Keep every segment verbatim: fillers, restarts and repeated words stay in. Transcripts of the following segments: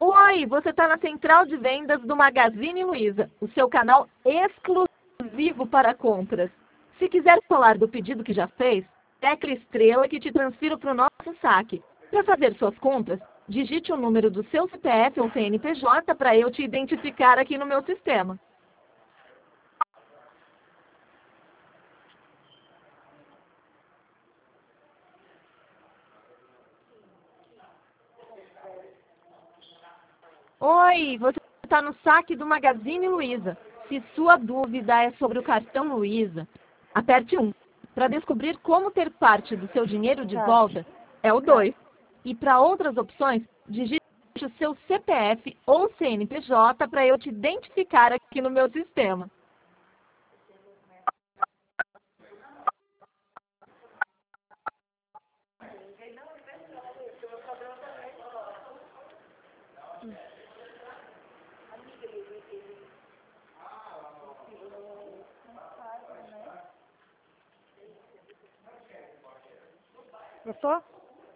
Oi, você está na central de vendas do Magazine Luiza, o seu canal exclusivo para compras. Se quiser falar do pedido que já fez, tecle estrela que te transfiro para o nosso saque. Para fazer suas compras, digite o número do seu C P F ou C N P J para eu te identificar aqui no meu sistema. Oi, você está no saque do Magazine Luiza. Se sua dúvida é sobre o cartão Luiza, aperte um. Para descobrir como ter parte do seu dinheiro de volta, é o dois. E para outras opções, digite o seu C P F ou C N P J para eu te identificar aqui no meu sistema. Gostou?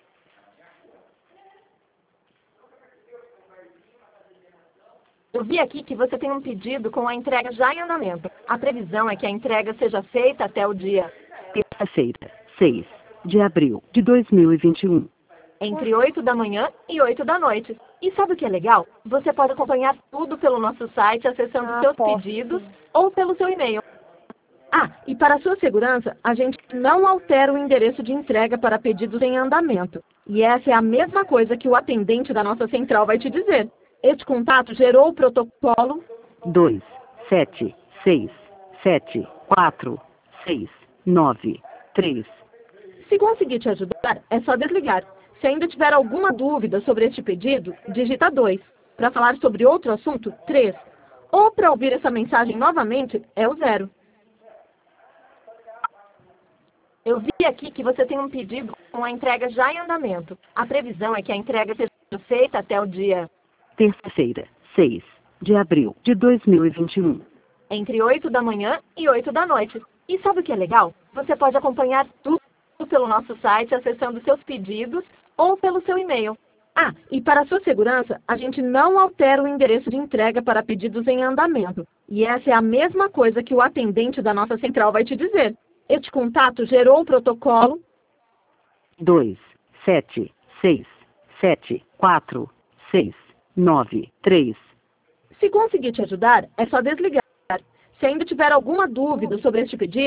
Eu vi aqui que você tem um pedido com a entrega já em andamento. A previsão é que a entrega seja feita até o dia... Terça-feira, seis de abril de dois mil e vinte e um. Entre oito da manhã e oito da noite. E sabe o que é legal? Você pode acompanhar tudo pelo nosso site, acessando Ah, seus posso. pedidos ou pelo seu e-mail. Ah, e para sua segurança, a gente não altera o endereço de entrega para pedidos em andamento. E essa é a mesma coisa que o atendente da nossa central vai te dizer. Este contato gerou o protocolo dois, sete, seis, sete, quatro, seis, nove, três. Se conseguir te ajudar, é só desligar. Se ainda tiver alguma dúvida sobre este pedido, digita dois. Para falar sobre outro assunto, três. Ou para ouvir essa mensagem novamente, é o zero. Eu vi aqui que você tem um pedido com a entrega já em andamento. A previsão é que a entrega seja feita até o dia... Terça-feira, seis de abril de dois mil e vinte e um. Entre oito da manhã e oito da noite. E sabe o que é legal? Você pode acompanhar tudo pelo nosso site, acessando seus pedidos ou pelo seu e-mail. Ah, e para sua segurança, a gente não altera o endereço de entrega para pedidos em andamento. E essa é a mesma coisa que o atendente da nossa central vai te dizer. Este contato gerou o protocolo dois, sete, seis, sete, quatro, seis, nove, três. Se conseguir te ajudar, é só desligar. Se ainda tiver alguma dúvida sobre este pedido,